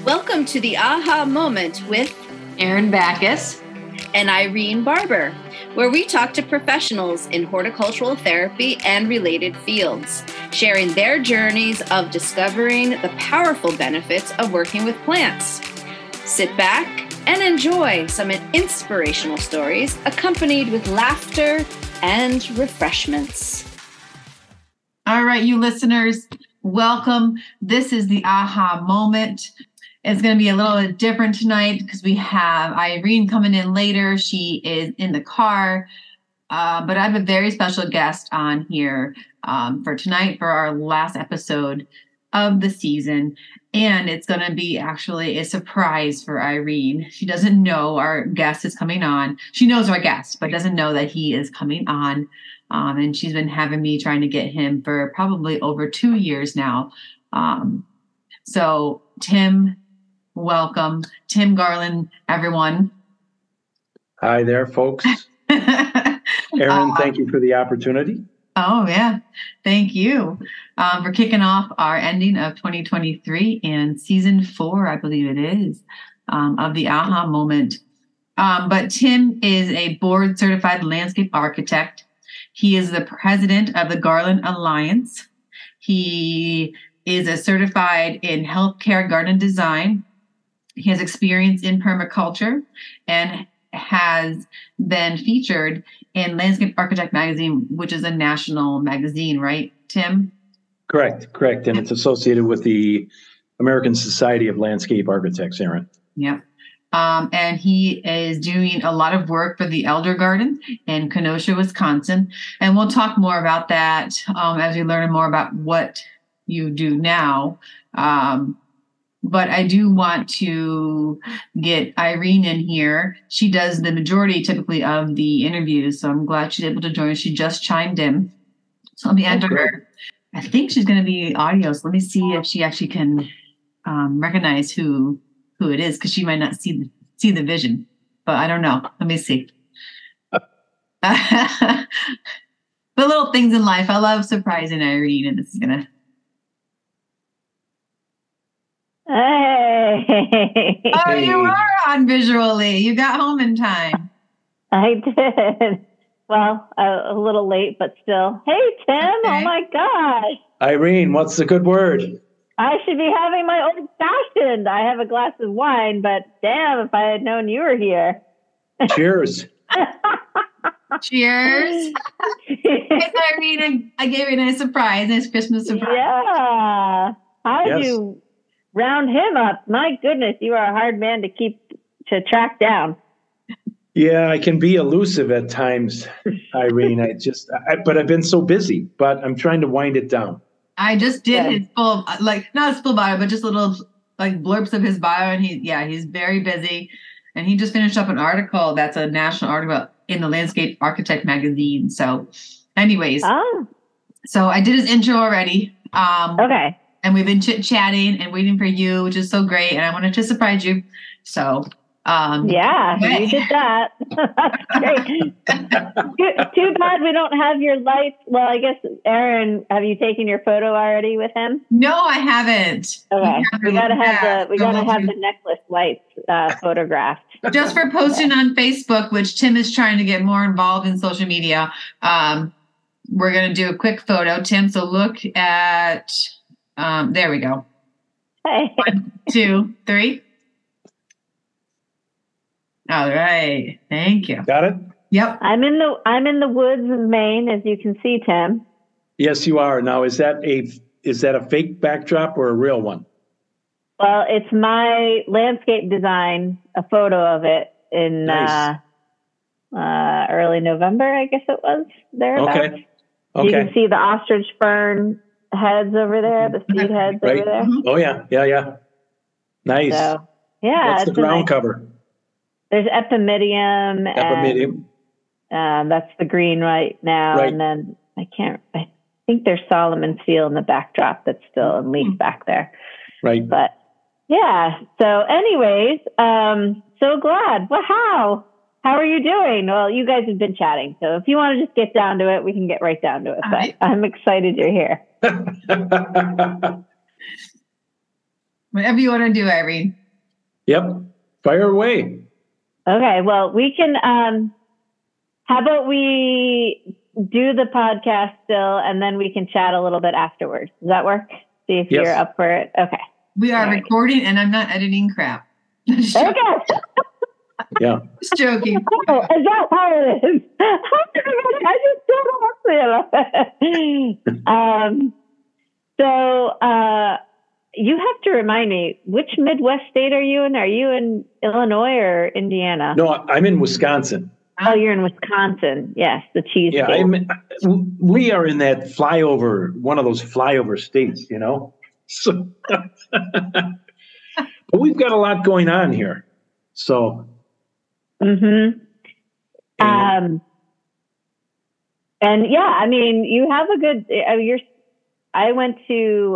Welcome to the Aha Moment with Erin Backus and Irene Barber, where we talk to professionals in horticultural therapy and related fields, sharing their journeys of discovering the powerful benefits of working with plants. Sit back and enjoy some inspirational stories accompanied with laughter and refreshments. All right, you listeners, welcome. This is the Aha Moment. It's going to be a little bit different tonight because we have Irene coming in later. She is in the car, but I have a very special guest on here for tonight for our last episode of the season. And it's going to be actually a surprise for Irene. She doesn't know our guest is coming on. She knows our guest, but doesn't know that he is coming on. And she's been having me trying to get him for probably over 2 years now. So Tim, welcome. Tim Garland, everyone. Hi there, folks. Erin, thank you for the opportunity. Oh, yeah. Thank you for kicking off our ending of 2023 and season 4, I believe it is, of the Aha Moment. But Tim is a board certified landscape architect. He is the president of the Garland Alliance. He is a certified in healthcare garden design. He has experience in permaculture and has been featured in Landscape Architect Magazine, which is a national magazine, right, Tim? Correct. And it's associated with the American Society of Landscape Architects, Erin. Yep. And he is doing a lot of work for the Elder Garden in Kenosha, Wisconsin. And we'll talk more about that as we learn more about what you do now. But I do want to get Irene in here. She does the majority typically of the interviews. So I'm glad she's able to join us. She just chimed in. So let me enter her. I think she's going to be audio. So let me see if she actually can recognize who it is, because she might not see the vision. But I don't know. Let me see. The little things in life. I love surprising Irene, and this is going to... Hey. Oh, you are on visually. You got home in time. I did. Well, a little late, but still. Hey, Tim. Okay. Oh, my gosh. Irene, what's the good word? I should be having my old fashioned. I have a glass of wine, but damn, if I had known you were here. Cheers. Cheers. Hey, Irene, I gave you a nice surprise, nice Christmas surprise. Yeah. How did you round him up? My goodness, you are a hard man to track down. Yeah, I can be elusive at times, Irene. But I've been so busy, but I'm trying to wind it down. I just did his full, not his full bio, but just little blurbs of his bio. And he's very busy. And he just finished up an article that's a national article in the Landscape Architect Magazine. So anyways, so I did his intro already. Okay. And we've been chit-chatting and waiting for you, which is so great. And I wanted to surprise you. So, you did that. That's great. Too bad we don't have your lights. Well, I guess, Erin, have you taken your photo already with him? No, I haven't. Okay. We gotta have the necklace lights photographed. Just for posting on Facebook, which Tim is trying to get more involved in social media. We're going to do a quick photo, Tim. So look at... there we go. Hey. 1, 2, 3. All right. Thank you. Got it? Yep. I'm in the woods of Maine, as you can see, Tim. Yes, you are. Now, is that a fake backdrop or a real one? Well, it's my landscape design, a photo of it in early November, I guess it was thereabouts. Okay. You can see the ostrich fern heads over there, the seed heads over there. Oh, yeah. Nice. So, yeah. What's the ground cover? There's epimedium. And, that's the green right now. Right. And then I think there's Solomon seal in the backdrop that's still in leaf back there. Right. But yeah. So anyways, so glad. Well, how are you doing? Well, you guys have been chatting. So if you want to just get down to it, we can get right down to it. But I'm excited you're here. Whatever you want to do, Irene. Yep. Fire away. Okay. Well, we can, how about we do the podcast still, and then we can chat a little bit afterwards. Does that work? See if you're up for it. Okay. We are recording, and I'm not editing crap. Okay. Yeah. Just joking. Oh, is that how it is? I just don't know. So you have to remind me, which Midwest state are you in? Are you in Illinois or Indiana? No, I'm in Wisconsin. Oh, you're in Wisconsin. Yes, the cheese state. We are in that flyover, one of those flyover states, you know? So, but we've got a lot going on here. So. Mm-hmm. And yeah, I mean, you have a good, I went to,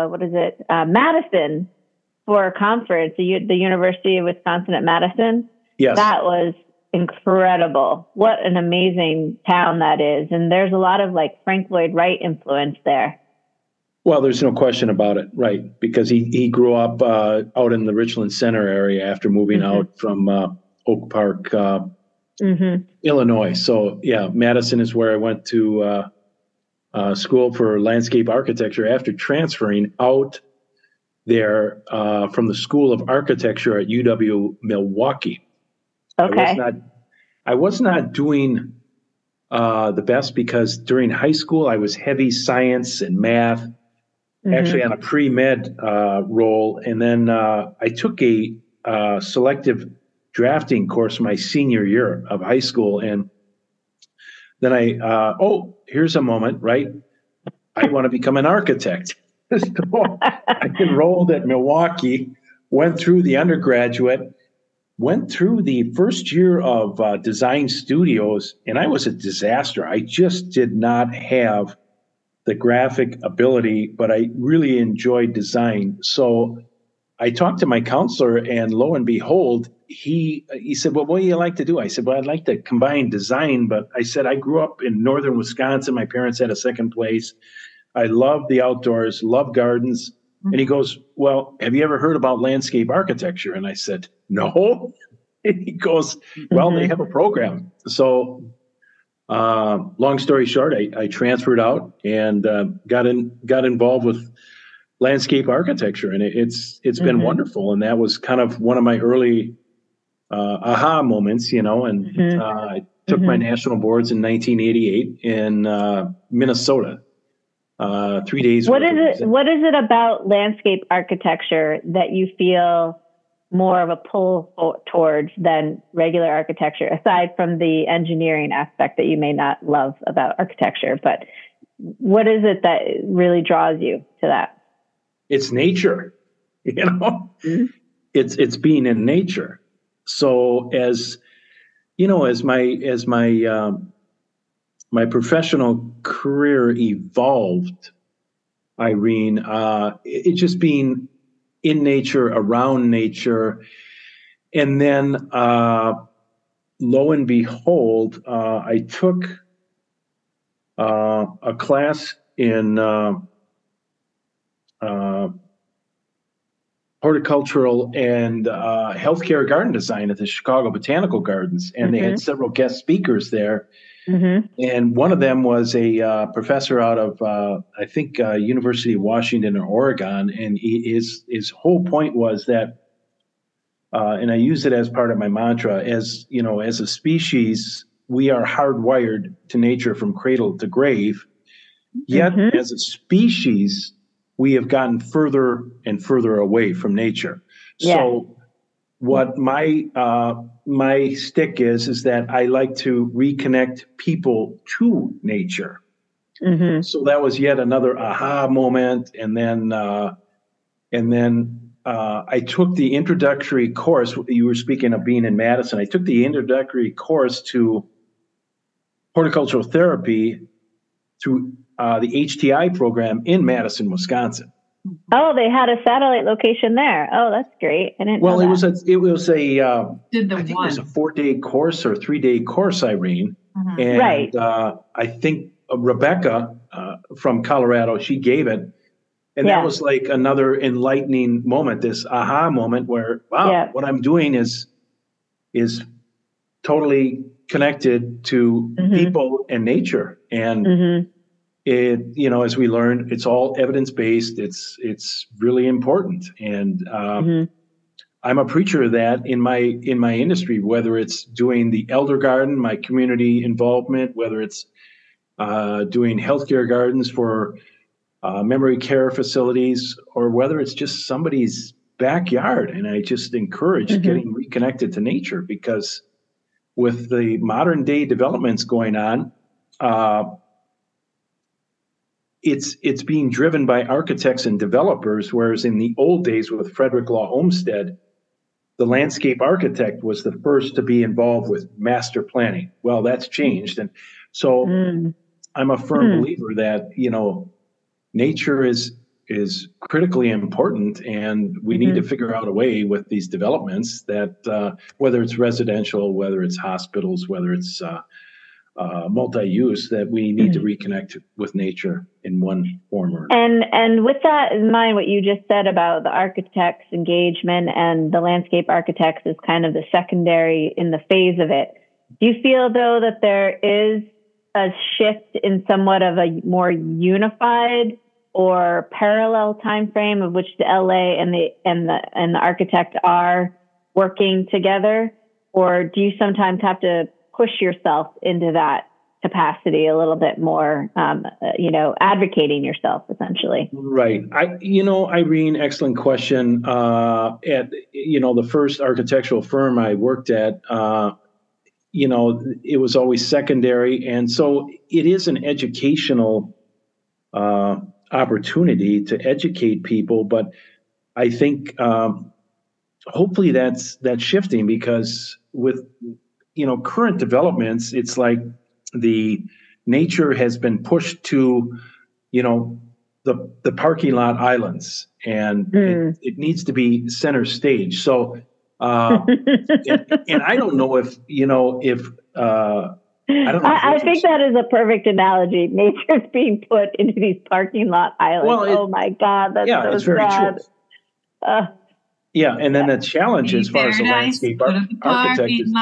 Madison for a conference, the University of Wisconsin at Madison. Yes. That was incredible. What an amazing town that is. And there's a lot of like Frank Lloyd Wright influence there. Well, there's no question about it, right? Because he grew up out in the Richland Center area after moving out from Oak Park, Illinois. So yeah, Madison is where I went to school for landscape architecture after transferring out there from the School of Architecture at UW Milwaukee. Okay. I was not doing the best because during high school I was heavy science and math, actually on a pre-med role, and then I took a selective drafting course my senior year of high school, and then here's a moment, right? I want to become an architect. So I enrolled at Milwaukee, went through the undergraduate, went through the first year of design studios, and I was a disaster. I just did not have the graphic ability, but I really enjoyed design. So I talked to my counselor, and lo and behold, he said, well, what do you like to do? I said, well, I'd like to combine design, but I said, I grew up in northern Wisconsin. My parents had a second place. I love the outdoors, love gardens. And he goes, well, have you ever heard about landscape architecture? And I said, no. And he goes, well, they have a program. So long story short, I transferred out and got involved with landscape architecture. And it's been wonderful. And that was kind of one of my early aha moments, you know, and I took my national boards in 1988 in Minnesota. 3 days. What is it about landscape architecture that you feel more of a pull towards than regular architecture, aside from the engineering aspect that you may not love about architecture? But what is it that really draws you to that? It's nature, you know. It's being in nature. So as you know, as my my professional career evolved, Irene, it just being in nature, around nature. And then lo and behold, I took a class in horticultural and healthcare garden design at the Chicago Botanical Gardens. And they had several guest speakers there. And one of them was a professor out of, I think, University of Washington or Oregon. And his whole point was that, and I use it as part of my mantra, as you know, as a species, we are hardwired to nature from cradle to grave. Yet, as a species, we have gotten further and further away from nature. Yeah. So what my stick is that I like to reconnect people to nature. So that was yet another aha moment. And then I took the introductory course. You were speaking of being in Madison. I took the introductory course to horticultural therapy through the HTI program in Madison, Wisconsin. Oh, they had a satellite location there. Oh, that's great. I didn't know that. it was a 4-day course or 3-day course, Irene. And right. I think Rebecca from Colorado, she gave it. And that was like another enlightening moment, this aha moment where, wow, what I'm doing is totally connected to people and nature. And it, as we learned, it's all evidence-based. It's really important. And I'm a preacher of that in my industry, whether it's doing the elder garden, my community involvement, whether it's doing healthcare gardens for memory care facilities, or whether it's just somebody's backyard. And I just encourage getting reconnected to nature, because with the modern day developments going on, it's being driven by architects and developers, whereas in the old days with Frederick Law Olmsted, the landscape architect was the first to be involved with master planning. Well, that's changed. And so I'm a firm believer that, nature is critically important, and we need to figure out a way with these developments that whether it's residential, whether it's hospitals, whether it's multi-use, that we need to reconnect with nature in one form or another. And with that in mind, what you just said about the architect's engagement and the landscape architects is kind of the secondary in the phase of it. Do you feel, though, that there is a shift in somewhat of a more unified or parallel time frame of which the LA and the architect are working together? Or do you sometimes have to push yourself into that capacity a little bit more, advocating yourself essentially? Right. Irene, excellent question. At, the first architectural firm I worked at, it was always secondary. And so it is an educational opportunity to educate people. But I think hopefully that's shifting, because with current developments, it's like the nature has been pushed to, the parking lot islands, and it needs to be center stage. So, and I don't know if I think that is a perfect analogy. Nature's being put into these parking lot islands. Well, oh my God, that's so it's very sad. True. Yeah, and then the challenge as far as the landscape architect is...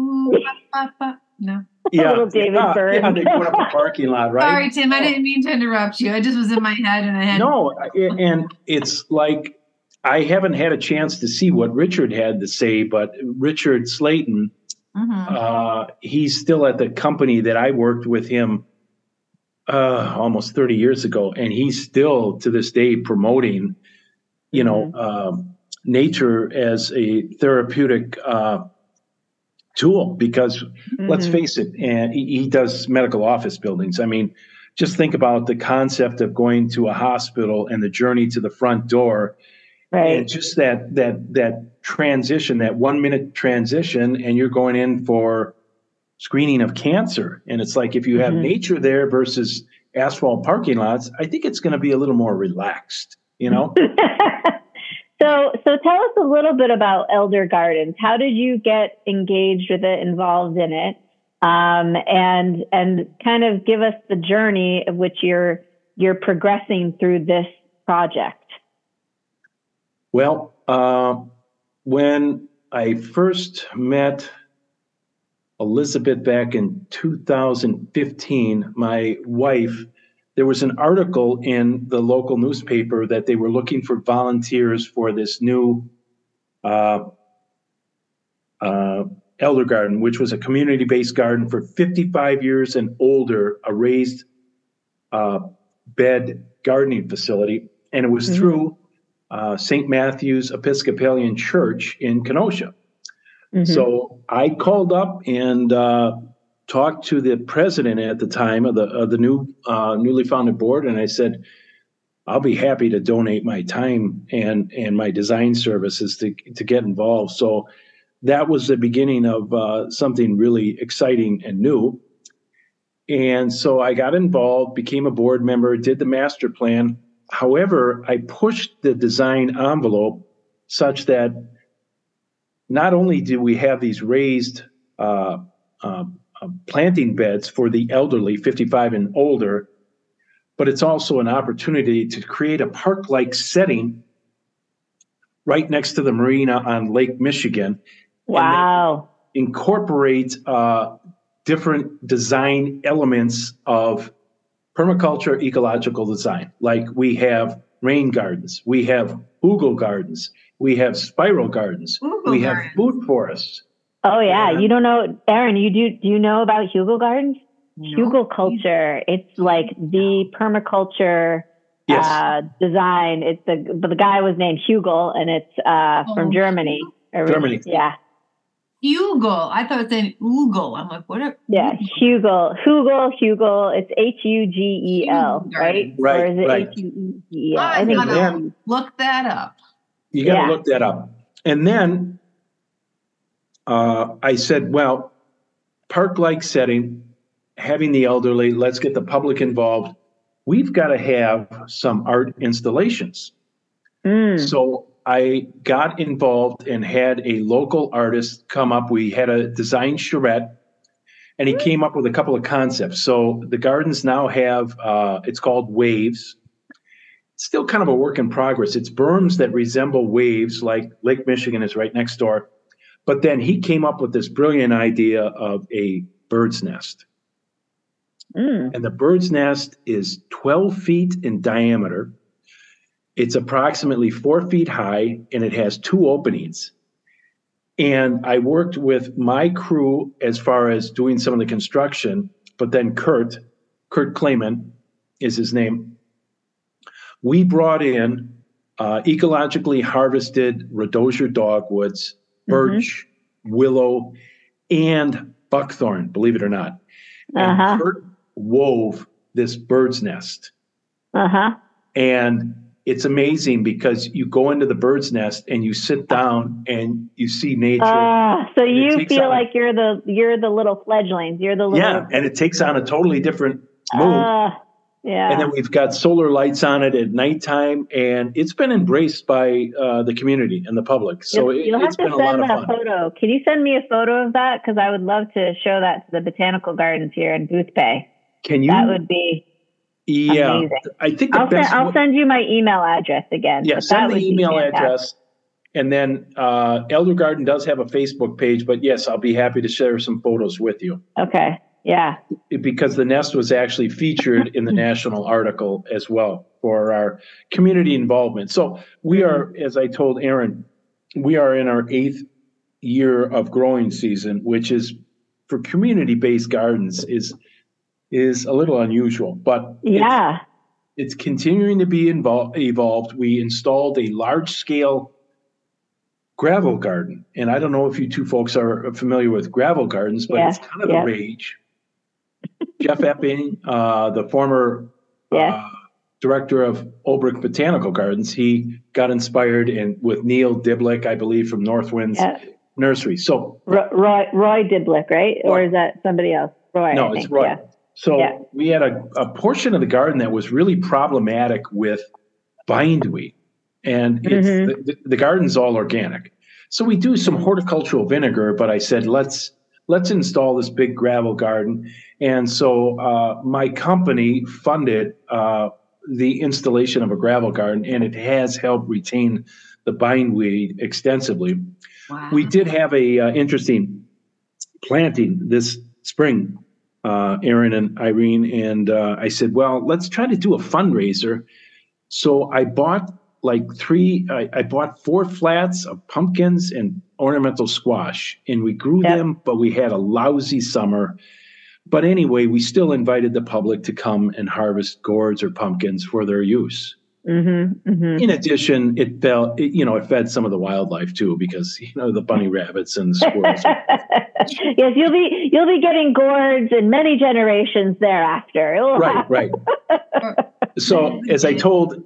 No. Yeah, little David Byrne. Yeah, they put up a parking lot, right? Sorry, Tim, I didn't mean to interrupt you. It just was in my head, and I had... No, and it's like, I haven't had a chance to see what Richard had to say, but Richard Slayton, he's still at the company that I worked with him almost 30 years ago, and he's still to this day promoting, nature as a therapeutic tool, because let's face it, and he does medical office buildings. I mean, just think about the concept of going to a hospital and the journey to the front door, right? And just that transition, that 1 minute transition, and you're going in for screening of cancer. And it's like, if you have nature there versus asphalt parking lots, I think it's going to be a little more relaxed, So tell us a little bit about Elder Gardens. How did you get engaged with it, involved in it, and kind of give us the journey of which you're progressing through this project? Well, when I first met Elizabeth back in 2015, my wife, there was an article in the local newspaper that they were looking for volunteers for this new Elder Garden, which was a community-based garden for 55 years and older, a raised bed gardening facility. And it was through St. Matthew's Episcopalian Church in Kenosha. So I called up and talked to the president at the time of the newly founded board, and I said, I'll be happy to donate my time and my design services to get involved. So that was the beginning of something really exciting and new. And so I got involved, became a board member, did the master plan. However, I pushed the design envelope such that not only do we have these raised planting beds for the elderly, 55 and older, but it's also an opportunity to create a park-like setting right next to the marina on Lake Michigan. Wow. And incorporate different design elements of permaculture ecological design. Like we have rain gardens, we have hugel gardens, we have spiral gardens, we have food forests. Oh yeah, you don't know, Aaron? Do you know about hugel gardens? No. Hugel culture. It's like the permaculture design. It's the guy was named Hugel, and it's from Germany. Germany. Yeah. Hugel. I thought it said Ugel. I'm like, what? Hugel. It's Hugel, right? Right. Or is it right. Huegel? I think look that up. You got to look that up. And then I said, well, park-like setting, having the elderly, let's get the public involved. We've got to have some art installations. So I got involved and had a local artist come up. We had a design charrette, and he came up with a couple of concepts. So the gardens now have, it's called Waves. It's still kind of a work in progress. It's berms that resemble waves, like Lake Michigan is right next door. But then he came up with this brilliant idea of a bird's nest. And the bird's nest is 12 feet in diameter. It's approximately 4 feet high, and it has 2 openings. And I worked with my crew as far as doing some of the construction, but then Kurt Klayman is his name. We brought in ecologically harvested rhodosier dogwoods, birch, willow, and buckthorn, believe it or not. And Kurt wove this bird's nest. And it's amazing because you go into the bird's nest and you sit down and you see nature. So you feel like you're the little fledglings. You're the little and it takes on a totally different mood. And then we've got solar lights on it at nighttime, and it's been embraced by the community and the public. So it's been a lot of fun. Photo. Can you send me a photo of that? Because I would love to show that to the botanical gardens here in Boothbay. Can you? That would be amazing. I think I'll send you my email address again. Yeah, send the email address. And then Elder Garden does have a Facebook page, but yes, I'll be happy to share some photos with you. Okay. Yeah. Because the nest was actually featured in the national article as well for our community involvement. So we are, as I told Aaron, we are in our 8th year of growing season, which is for community-based gardens is a little unusual, but it's continuing to be evolved. We installed a large-scale gravel garden, and I don't know if you two folks are familiar with gravel gardens, but it's kind of the rage. Jeff Epping, the former director of Olbrich Botanical Gardens, he got inspired with Neil Diblick, I believe, from Northwinds Nursery. So Roy Diblick, right? Or is that somebody else? Roy. No, it's Roy. Yeah. So we had a portion of the garden that was really problematic with bindweed, and the garden's all organic. So we do some horticultural vinegar, but I said, let's install this big gravel garden. And so my company funded the installation of a gravel garden, and it has helped retain the bindweed extensively. Wow. We did have a interesting planting this spring, Aaron and Irene, and I said, well, let's try to do a fundraiser. So I bought I bought 4 flats of pumpkins and ornamental squash, and we grew them, but we had a lousy summer. But anyway, we still invited the public to come and harvest gourds or pumpkins for their use. In addition, it fed some of the wildlife too, because the bunny rabbits and the squirrels. Yes, you'll be getting gourds in many generations thereafter. Right. So as I told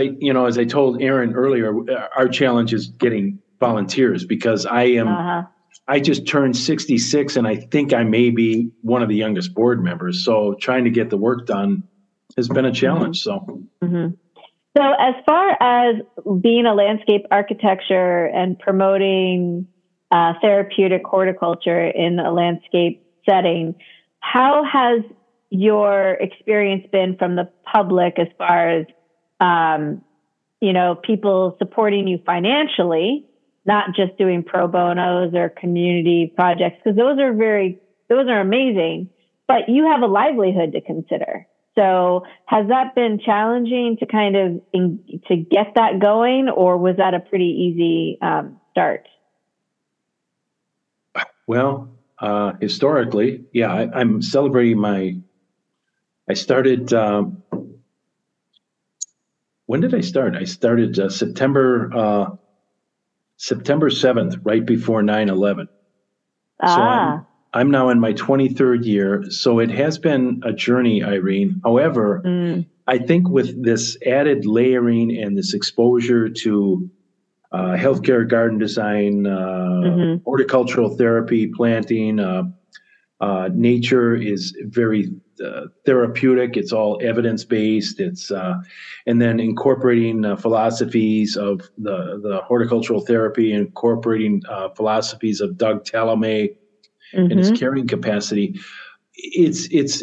Aaron earlier, our challenge is getting volunteers, because I just turned 66, and I think I may be one of the youngest board members. So trying to get the work done has been a challenge. So as far as being a landscape architecture and promoting therapeutic horticulture in a landscape setting, how has your experience been from the public as far as, people supporting you financially, not just doing pro bonos or community projects, because those are amazing, but you have a livelihood to consider. So has that been challenging to kind of to get that going, or was that a pretty easy start? Well, historically, yeah, I'm celebrating I started, when did I start? I started September 7th, right before 9/11. So I'm now in my 23rd year. So it has been a journey, Irene. However, I think with this added layering and this exposure to healthcare garden design, horticultural therapy, planting, nature is very therapeutic. It's all evidence-based. It's and then incorporating philosophies of the horticultural therapy, incorporating philosophies of Doug Tallamy and his carrying capacity. It's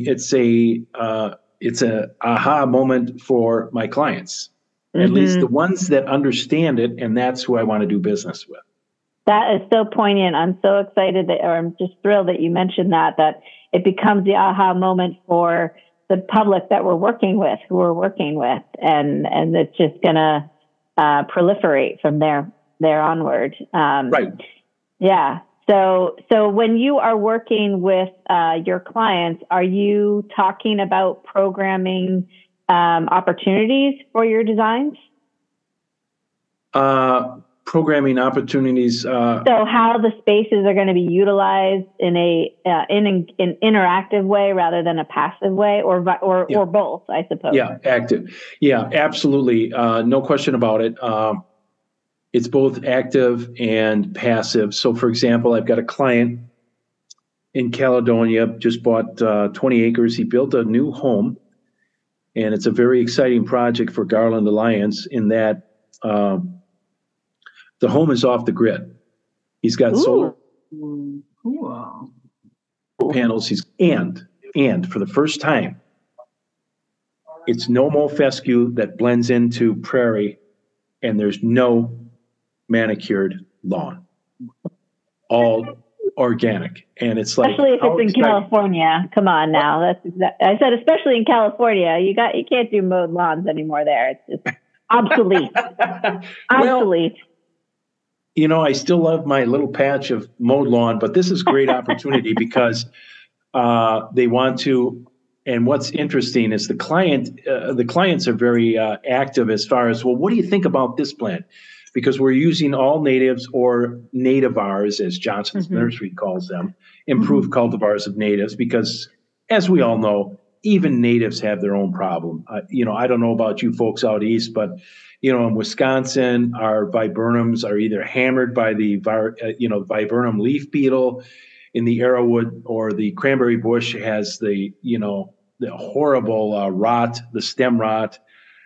a aha moment for my clients, at least the ones that understand it, and that's who I want to do business with. That is so poignant. I'm so excited I'm just thrilled that you mentioned that it becomes the aha moment for the public that who we're working with, and it's just going to proliferate from there onward. Right. Yeah. So when you are working with your clients, are you talking about programming opportunities for your designs? Programming opportunities. So how the spaces are going to be utilized in an interactive way rather than a passive way, or both, I suppose. Yeah, active. Yeah, absolutely. No question about it. It's both active and passive. So, for example, I've got a client in Caledonia, just bought 20 acres. He built a new home, and it's a very exciting project for Garland Alliance in that the home is off the grid. He's got solar panels. And for the first time, it's no more fescue that blends into prairie, and there's no manicured lawn. All organic, and it's like, especially if it's in California. Come on now, I said especially in California. You can't do mowed lawns anymore there. It's just obsolete. Obsolete. Well, I still love my little patch of mowed lawn, but this is great opportunity because they want to. And what's interesting is the clients are very active as far as, well, what do you think about this plant? Because we're using all natives or nativars, as Johnson's Nursery calls them, improved cultivars of natives, because as we all know, even natives have their own problem. I don't know about you folks out east, but in Wisconsin, our viburnums are either hammered by the viburnum leaf beetle. In the arrowwood or the cranberry bush has the horrible rot, the stem rot.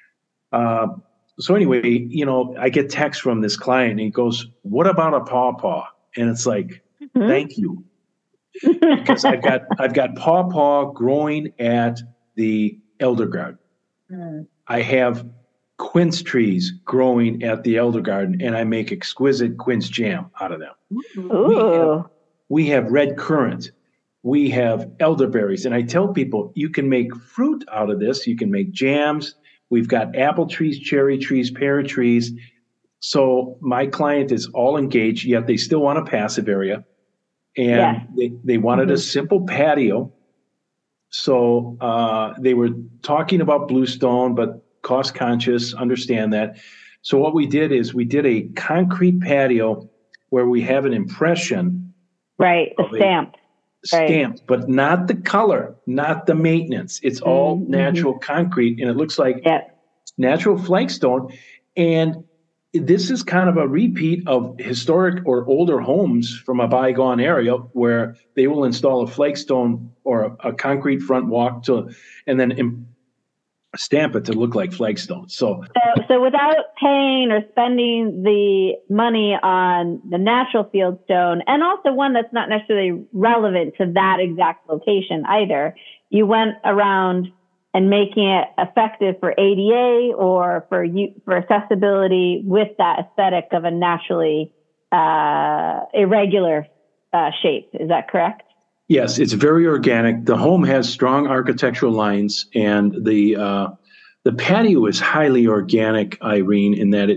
So anyway, I get text from this client and he goes, "What about a pawpaw?" And it's like, thank you. Because I've got pawpaw growing at the elder garden. I have quince trees growing at the elder garden, and I make exquisite quince jam out of them. We have red currant. We have elderberries. And I tell people, you can make fruit out of this. You can make jams. We've got apple trees, cherry trees, pear trees. So my client is all engaged, yet they still want a passive area. And they wanted a simple patio. So they were talking about bluestone, but cost conscious, understand that. So what we did is we did a concrete patio where we have an impression. Right, the stamp. Stamped, but not the color, not the maintenance. It's all natural concrete, and it looks like natural flagstone. And this is kind of a repeat of historic or older homes from a bygone area where they will install a flagstone or a concrete front walk and then stamp it to look like flagstones. So without paying or spending the money on the natural field stone, and also one that's not necessarily relevant to that exact location either, you went around and making it effective for ADA or for accessibility with that aesthetic of a naturally irregular shape. Is that correct? Yes, it's very organic. The home has strong architectural lines, and the patio is highly organic, Irene, in that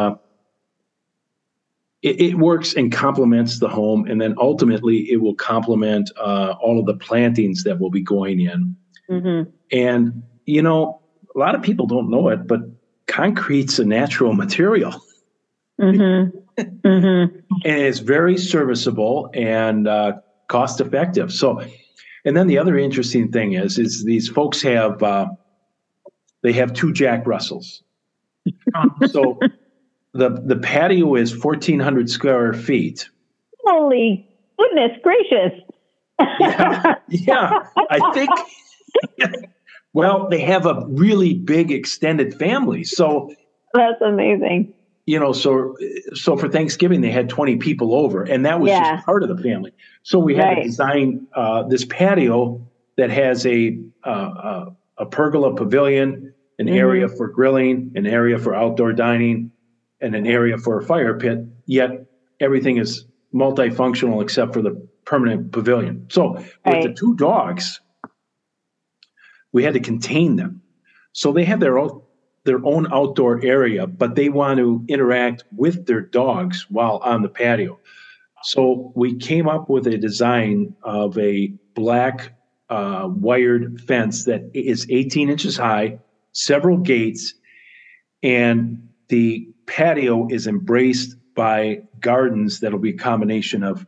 it works and complements the home, and then ultimately it will complement all of the plantings that will be going in. Mm-hmm. And a lot of people don't know it, but concrete's a natural material. Mm-hmm. Mm-hmm. And it's very serviceable and cost effective. So, and then the other interesting thing is these folks have they have 2 Jack Russells. So the patio is 1,400 square feet. Holy goodness gracious! Yeah. I think. Well, they have a really big extended family, so that's amazing. So for Thanksgiving, they had 20 people over, and that was just part of the family. So we had to design this patio that has a pergola pavilion, an area for grilling, an area for outdoor dining, and an area for a fire pit, yet everything is multifunctional except for the permanent pavilion. So with the 2 dogs, we had to contain them. So they have their own outdoor area, but they want to interact with their dogs while on the patio. So we came up with a design of a black wired fence that is 18 inches high, several gates, and the patio is embraced by gardens that'll be a combination of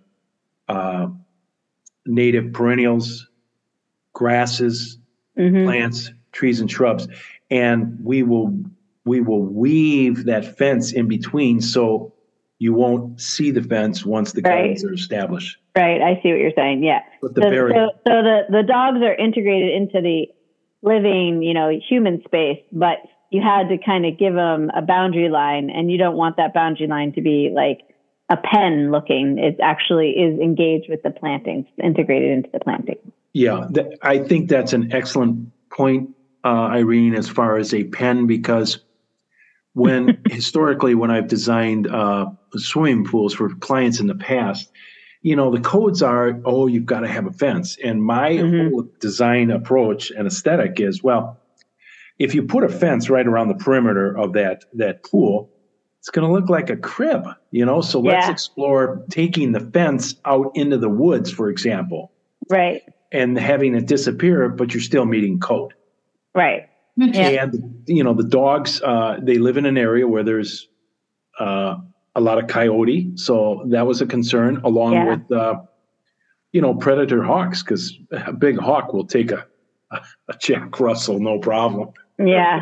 native perennials, grasses, plants, trees, and shrubs. And we will weave that fence in between so you won't see the fence once the gardens are established. Right. I see what you're saying. Yeah. So the dogs are integrated into the living, human space, but you had to kind of give them a boundary line, and you don't want that boundary line to be like a pen looking. It actually is engaged with the plantings, integrated into the planting. Yeah. I think that's an excellent point, Irene, as far as a pen, because historically, when I've designed swimming pools for clients in the past, the codes are, you've got to have a fence. And my whole design approach and aesthetic is, well, if you put a fence right around the perimeter of that pool, it's going to look like a crib, So let's explore taking the fence out into the woods, for example. Right. And having it disappear, but you're still meeting code. Right. And, the dogs, they live in an area where there's a lot of coyote. So that was a concern, along with, predator hawks, because a big hawk will take a Jack Russell, no problem. Yeah.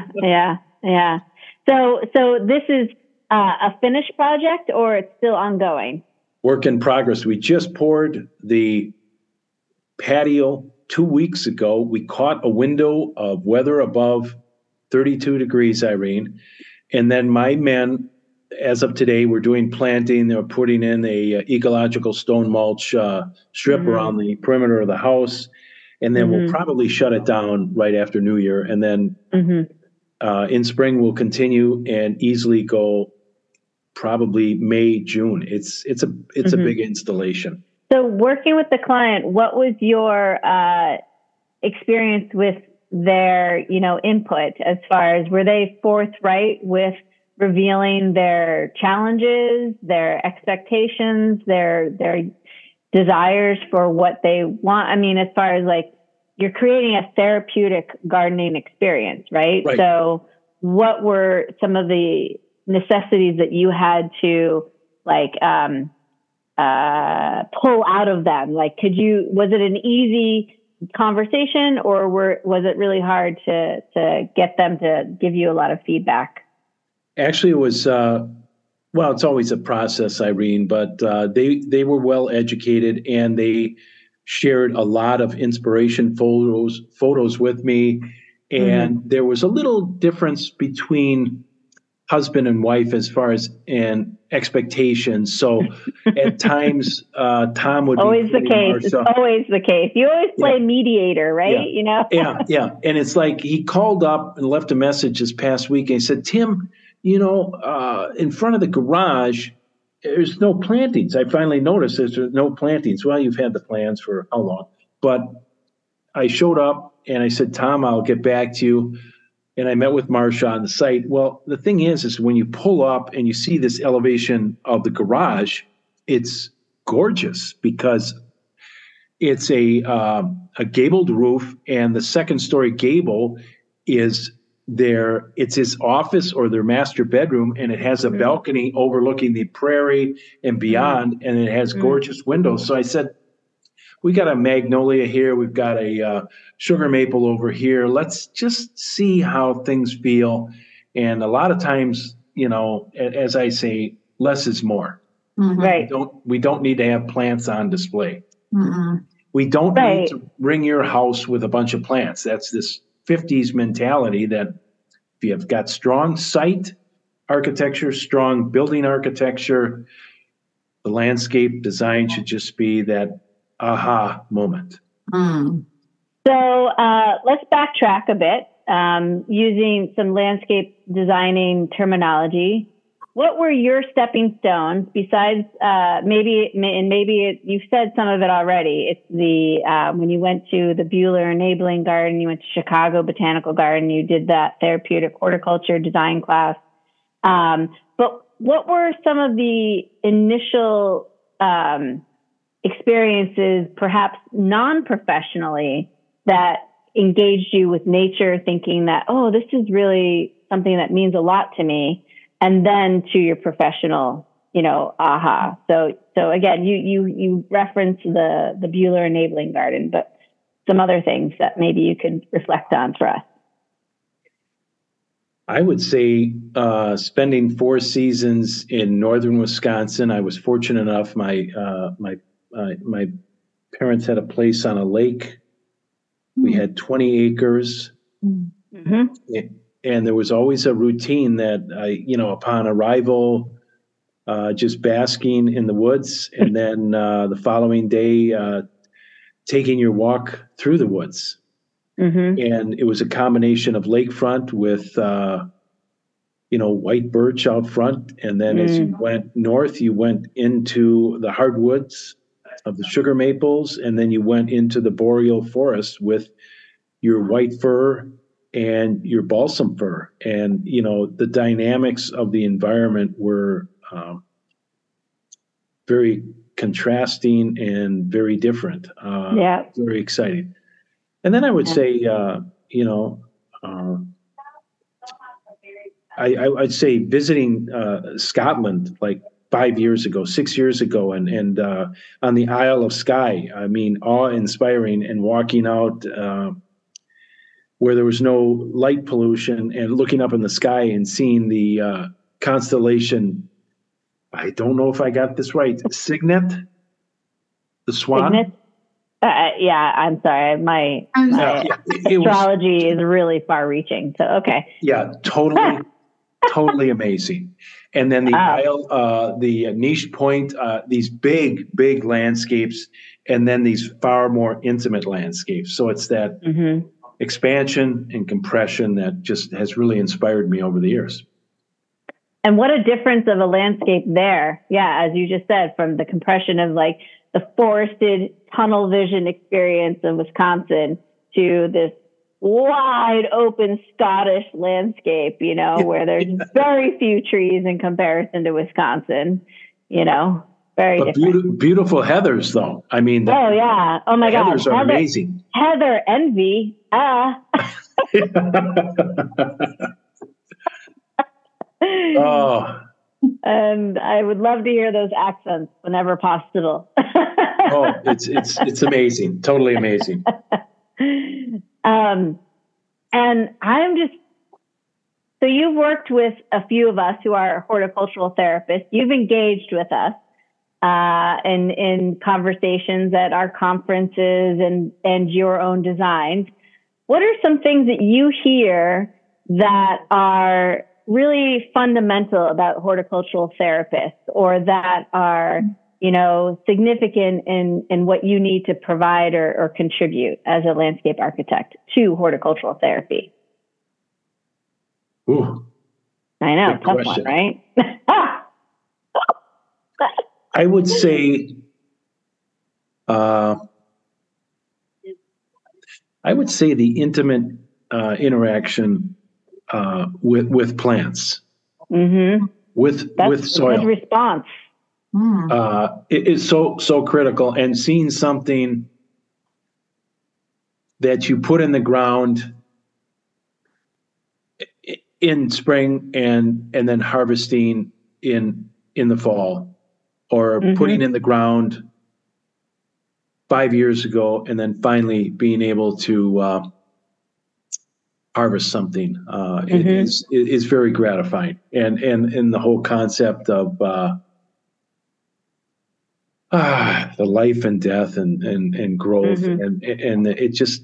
So this is a finished project, or it's still ongoing? Work in progress. We just poured the patio 2 weeks ago. We caught a window of weather above 32 degrees, Irene. And then my men, as of today, we're doing planting. They're putting in a ecological stone mulch strip around the perimeter of the house. And then we'll probably shut it down right after New Year. And then in spring, we'll continue and easily go probably May, June. It's a big installation. So working with the client, what was your experience with their, input, as far as, were they forthright with revealing their challenges, their expectations, their desires for what they want? I mean, as far as like, you're creating a therapeutic gardening experience, right? So what were some of the necessities that you had to pull out of them? Like, was it an easy conversation, or was it really hard to get them to give you a lot of feedback? Actually, it was, it's always a process, Irene, but they were well educated, and they shared a lot of inspiration photos with me. And there was a little difference between husband and wife as far as an expectations. So at times, Tom would always be the case. It's always the case. You always play mediator, right? Yeah. And it's like he called up and left a message this past week, and he said, Tim, in front of the garage, there's no plantings. I finally noticed there's no plantings. Well, you've had the plans for how long? But I showed up and I said, Tom, I'll get back to you. And I met with Marsha on the site. Well, the thing is when you pull up and you see this elevation of the garage, it's gorgeous because it's a gabled roof, and the second story gable is it's his office or their master bedroom, and it has a balcony overlooking the prairie and beyond, and it has gorgeous windows. So I said, we got a magnolia here, we've got a sugar maple over here. Let's just see how things feel. And a lot of times, as I say, less is more. Right. We don't need to have plants on display. We don't need to ring your house with a bunch of plants. That's this 50s mentality that if you've got strong site architecture, strong building architecture, the landscape design should just be that aha moment. So let's backtrack a bit using some landscape designing terminology. What were your stepping stones besides you've said some of it already. It's the when you went to the Buehler Enabling Garden, you went to Chicago Botanical Garden, you did that therapeutic horticulture design class. But what were some of the initial experiences, perhaps non-professionally, that engaged you with nature, thinking that, oh, this is really something that means a lot to me, and then to your professional, aha. So again, you referenced the Buehler Enabling Garden, but some other things that maybe you could reflect on for us. I would say spending 4 seasons in northern Wisconsin. I was fortunate enough. My parents had a place on a lake. We had 20 acres. And there was always a routine that upon arrival, just basking in the woods, and then the following day, taking your walk through the woods. And it was a combination of lakefront with, white birch out front. And then as you went north, you went into the hardwoods of the sugar maples, and then you went into the boreal forest with your white fir and your balsam fir. And, the dynamics of the environment were very contrasting and very different. Very exciting. And then I would say, I'd say visiting Scotland like 6 years ago, and on the Isle of Skye. I mean, awe-inspiring, and walking out where there was no light pollution and looking up in the sky and seeing the constellation. I don't know if I got this right. Cygnet, the swan. Cygnet? I'm sorry. My astrology is really far-reaching. So okay. Yeah, totally amazing. And then the Isle, the Niche Point, these big landscapes, and then these far more intimate landscapes. So it's that expansion and compression that just has really inspired me over the years. And what a difference of a landscape there. Yeah, as you just said, from the compression of like the forested tunnel vision experience of Wisconsin to this wide open Scottish landscape, where there's very few trees in comparison to Wisconsin, very different. Beautiful heathers, though. I mean, oh my God, heathers are amazing. Heather envy. Oh. And I would love to hear those accents whenever possible. Oh, it's amazing. Totally amazing. And I'm just, so you've worked with a few of us who are horticultural therapists. You've engaged with us in conversations at our conferences and your own designs. what are some things that you hear that are really fundamental about horticultural therapists, or that are, significant in what you need to provide or contribute as a landscape architect to horticultural therapy? Ooh, I know, good tough question. one, right? I would say, the intimate interaction with plants, Mm-hmm. with soil. Good response. It is so critical, and seeing something that you put in the ground in spring and then harvesting in the fall, or putting in the ground 5 years ago and then finally being able to harvest something is very gratifying, and the whole concept of the life and death and growth, and it just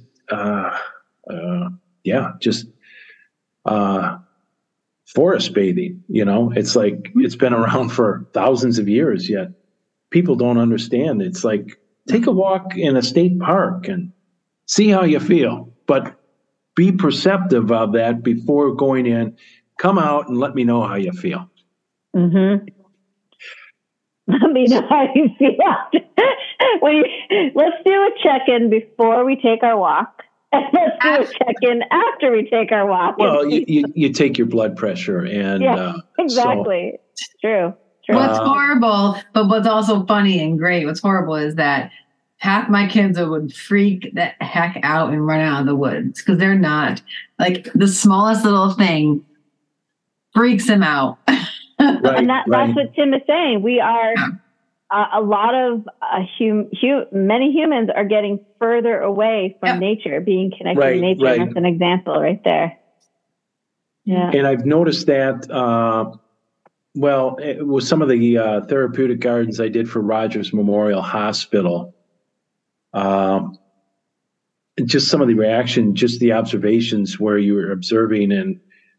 forest bathing. It's like it's been around for thousands of years, yet people don't understand. It's like, take a walk in a state park and see how you feel, but be perceptive of that before going in. Come out and let me know how you feel. Mm-hmm. Let me know how you feel. Let's do a check-in before we take our walk. And let's do a check-in after we take our walk. Well, you take your blood pressure, and exactly. True. What's horrible, but what's also funny and great, what's horrible is that half my kids would freak the heck out and run out of the woods because they're not, like, the smallest little thing freaks them out. Right, and that's what Tim is saying. We are a lot of many humans are getting further away from nature, being connected to nature. And that's an example right there. Yeah, and I've noticed that. It was some of the therapeutic gardens I did for Rogers Memorial Hospital. Just some of the reaction, just the observations where you were observing, and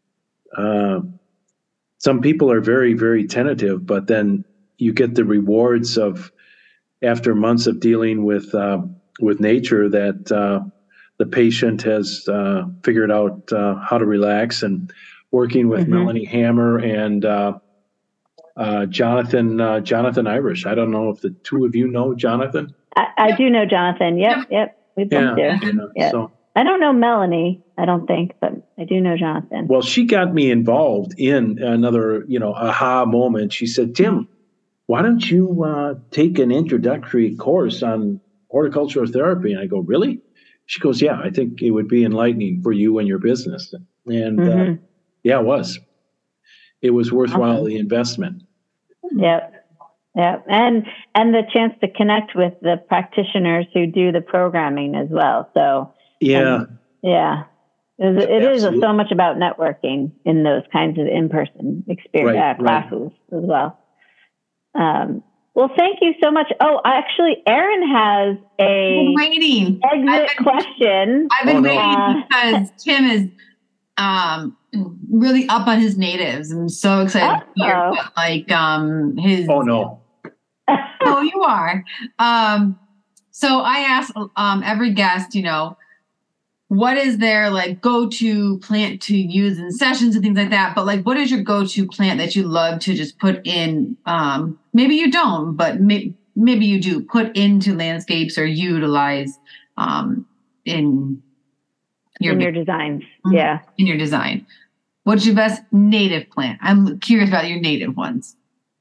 some people are very, very tentative, but then you get the rewards of, after months of dealing with nature, that the patient has figured out how to relax, and working with Melanie Hammer and Jonathan Irish. I don't know if the two of you know Jonathan. I do know Jonathan. Yep. We both do. So I don't know Melanie, I don't think, but I do know Jonathan. Well, she got me involved in another, aha moment. She said, "Tim, why don't you take an introductory course on horticultural therapy?" And I go, "Really?" She goes, "Yeah, I think it would be enlightening for you and your business." And it was. It was worthwhile, the investment. Yep. And the chance to connect with the practitioners who do the programming as well. So it is so much about networking in those kinds of in-person experience classes as well. Well, thank you so much. Oh, actually, Erin has a exit question. I've been waiting because Tim is really up on his natives. I'm so excited to hear what, his. Oh no. Oh, you are. So I ask every guest, what is their go-to plant to use in sessions and things like that? But what is your go-to plant that you love to just put in? Maybe you don't, but maybe you do put into landscapes or utilize in your designs. Yeah, in your design. What's your best native plant? I'm curious about your native ones.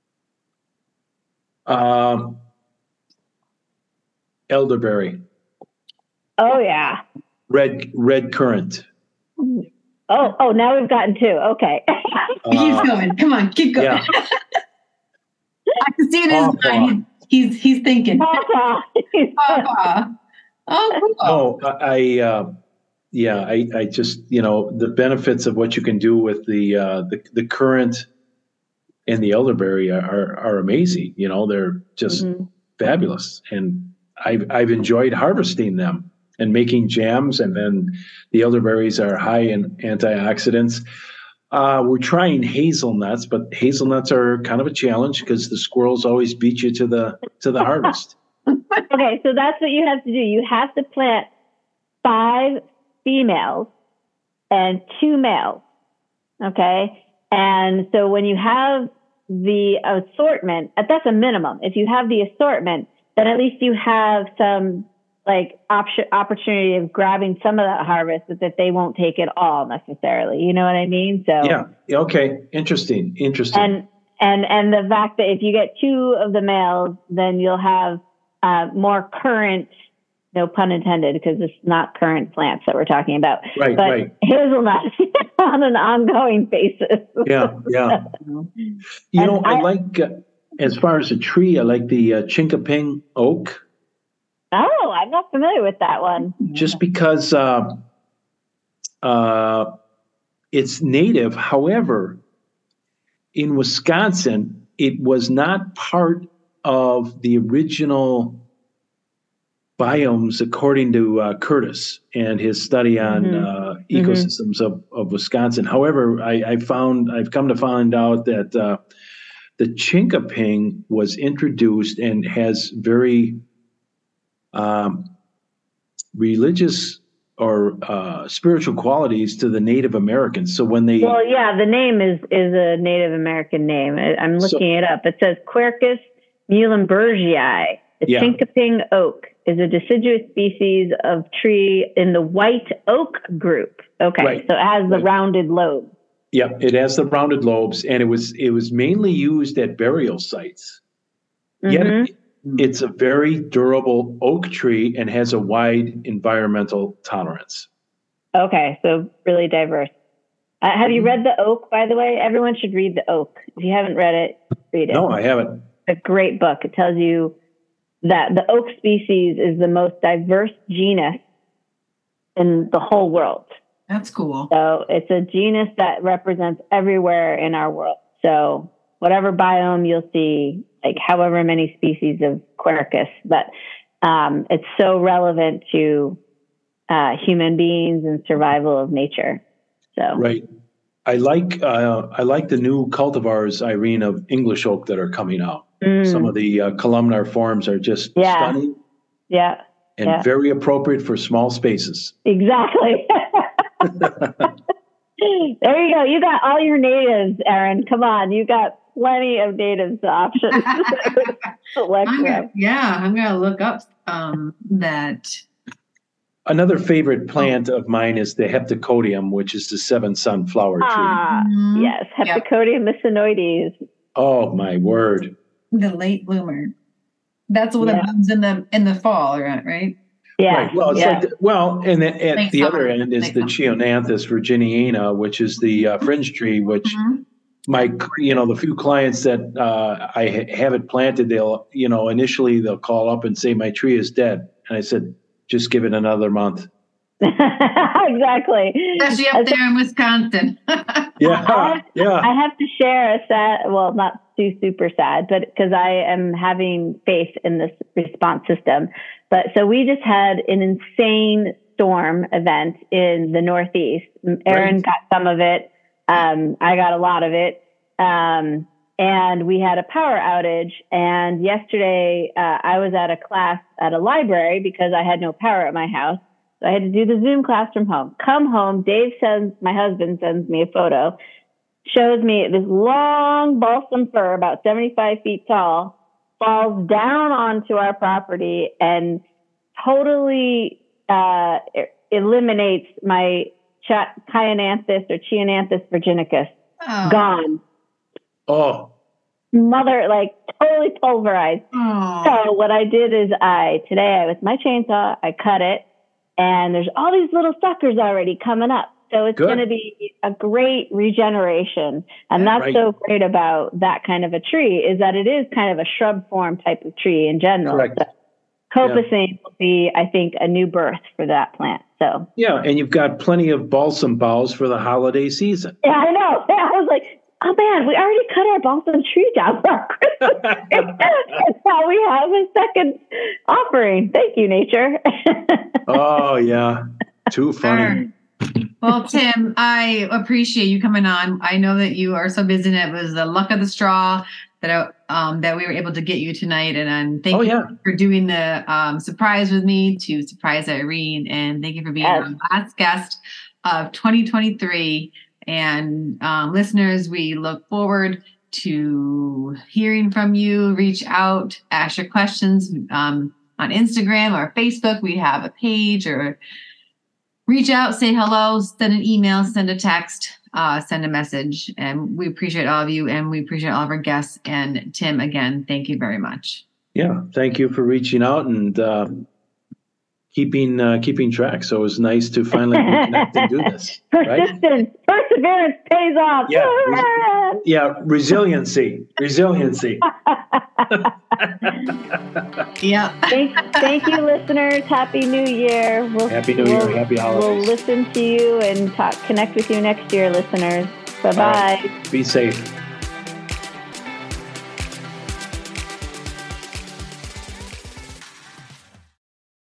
Elderberry. Oh yeah. Red currant. Oh, now we've gotten two. Okay. Keep going. Come on, keep going. Yeah. I can see it in his mind. He's thinking. Pawpaw. Oh, cool. I just, the benefits of what you can do with the currant and the elderberry are amazing. They're just fabulous, and I've enjoyed harvesting them and making jams. And then the elderberries are high in antioxidants. We're trying hazelnuts, but hazelnuts are kind of a challenge because the squirrels always beat you to the harvest. Okay, so that's what you have to do. You have to plant 5 females and 2 males. Okay, and so when you have the assortment, that's a minimum. If you have the assortment, then at least you have some like opportunity of grabbing some of that harvest, but that they won't take it all necessarily. You know what I mean? So yeah. Okay. Interesting. And the fact that if you get 2 of the males, then you'll have more current, no pun intended, because it's not current plants that we're talking about. Right. But right. hazelnuts on an ongoing basis. Yeah. Yeah. I like, as far as a tree, I like the chinkaping oak. Oh, I'm not familiar with that one. Just because it's native. However, in Wisconsin, it was not part of the original biomes, according to Curtis and his study on ecosystems of Wisconsin. However, I've come to find out that the chinkaping was introduced and has very religious or spiritual qualities to the Native Americans. So when the name is a Native American name. I'm looking it up. It says Quercus muhlenbergii. The chinkaping oak is a deciduous species of tree in the white oak group. Okay, right. So it has the rounded lobes. Yeah, it has the rounded lobes, and it was mainly used at burial sites. Yet it's a very durable oak tree and has a wide environmental tolerance. Okay, so really diverse. Have you read The Oak, by the way? Everyone should read The Oak. If you haven't read it, read it. No, I haven't. It's a great book. It tells you that the oak species is the most diverse genus in the whole world. That's cool. So it's a genus that represents everywhere in our world. So whatever biome you'll see, like however many species of Quercus, but it's so relevant to human beings and survival of nature. So right. I like the new cultivars, Irene, of English oak that are coming out. Some of the columnar forms are just stunning. Yeah. And very appropriate for small spaces. Exactly. There you go. You got all your natives, Erin. Come on. You got plenty of natives options. I'm going to look up that. Another favorite plant of mine is the Heptacodium, which is the 7-sun flower tree. Yes. Heptacodium mycinoides. Oh, my word. The late bloomer. That's what it blooms in the fall, right? Yeah. Right. Well, it's and at the other end is the Cheonanthus virginiana, which is the fringe tree, which the few clients that I have it planted, they'll, initially they'll call up and say, my tree is dead. And I said, just give it another month. Exactly. Especially up there in Wisconsin. I have to share a sad, well, not too super sad, but because I am having faith in this response system. But so we just had an insane storm event in the Northeast. Erin got some of it. I got a lot of it. And we had a power outage. And yesterday I was at a class at a library because I had no power at my house. So I had to do the Zoom class from home. Come home, my husband sends me a photo, shows me this long balsam fir, about 75 feet tall, falls down onto our property and totally eliminates my Cheonanthus or Cheonanthus virginicus. Oh. Gone. Oh. Mother, totally pulverized. Oh. So what I did is with my chainsaw, I cut it. And there's all these little suckers already coming up. So it's going to be a great regeneration. And that's so great about that kind of a tree is that it is kind of a shrub form type of tree in general. Correct. So copacing will be, I think, a new birth for that plant. So and you've got plenty of balsam boughs for the holiday season. Yeah, I know. I was like, oh man, we already cut our balsam tree down for our Christmas tree. And now we have a second offering. Thank you, nature. Oh, yeah. Too funny. Well, Tim, I appreciate you coming on. I know that you are so busy, and it was the luck of the straw that we were able to get you tonight. And thank you for doing the surprise with me to surprise Irene. And thank you for being our last guest of 2023. And listeners, we look forward to hearing from you. Reach out, ask your questions on Instagram or Facebook. We have a page, or reach out, say hello, send an email, send a text, send a message. And we appreciate all of you, and we appreciate all of our guests. And Tim, again, thank you very much. Yeah, thank you for reaching out and keeping track. So it was nice to finally reconnect and do this. Persistence, right? Perseverance pays off. Yeah, resiliency. Yeah. Thank you, listeners. Happy New Year. Happy New Year. Happy holidays. We'll listen to you and connect with you next year, listeners. Bye-bye. Be safe.